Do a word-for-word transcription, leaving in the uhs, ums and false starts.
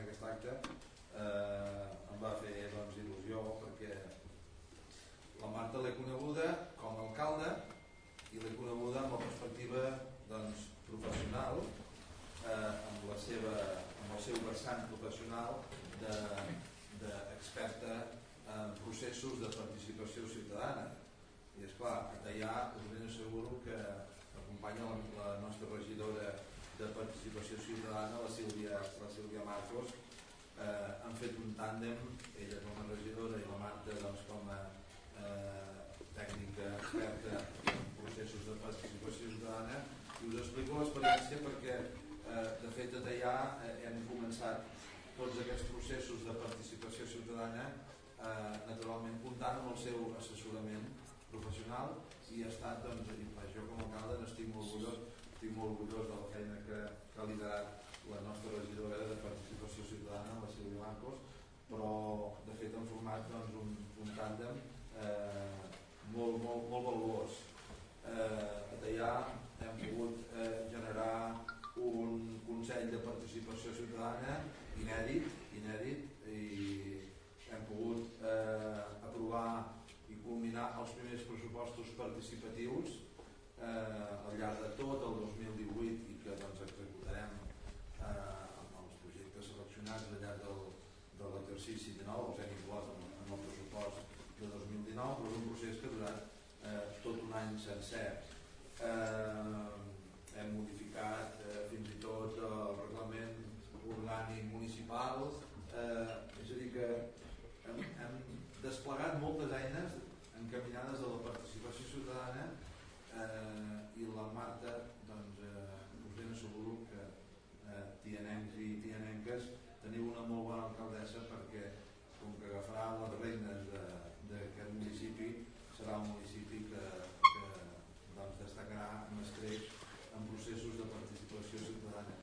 aquest acte eh, em va fer doncs, il·lusió perquè la Marta l'he coneguda com a alcalde i l'he coneguda amb la perspectiva doncs, professional, eh, amb, la seva, amb el seu vessant professional d'experta en processos de participació ciutadana. I esclar, a Teià us ben asseguro que acompanya la, la nostra regidora de participació ciutadana, la Sílvia, la Sílvia Marcos. Eh, han fet un tàndem, ella com a regidora i la Marta doncs, com a eh, tècnica experta en processos de participació ciutadana, i us explico l'experiència perquè eh, de fet a Teià eh, hem començat tots aquests processos de participació ciutadana eh, naturalment comptant amb el seu assessorament professional i ha estat, doncs, jo com a alcalde n'estic molt orgullós, estic molt orgullós de la feina que, que ha liderat la nostra regidora de participació ciutadana, la Sílvia Marcos, però de fet han format doncs, un, un tàndem eh, molt, molt, molt valuós. Eh, a Teià hem pogut eh, generar un Consell de Participació Ciutadana inèdit, inèdit i hem pogut eh, aprovar i culminar els primers pressupostos participatius eh, al llarg de tot el dos mil divuit i que doncs, executarem eh, amb els projectes seleccionats al llarg del, de l'exercici dinou, els hem inclòs en, en el pressupost de dos mil dinou, però és un procés que ha durat eh, tot un any sencer. Eh, hem modificat eh, fins i tot el reglament orgànic municipal, eh, és a dir que hem, hem desplegat moltes eines encaminades a la participació ciutadana eh, i la Marta doncs, eh, us ben asseguro que eh, tianencs i tianenques teniu una molt bona alcaldessa perquè com que agafarà la